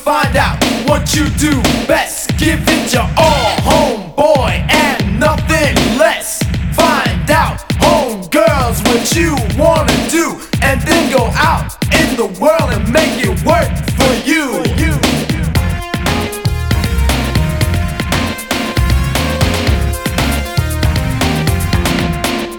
find out what you do best. Give it your all, homeboy, and nothing less. Find out, homegirls, what you wanna do, and then go out in the world and make it work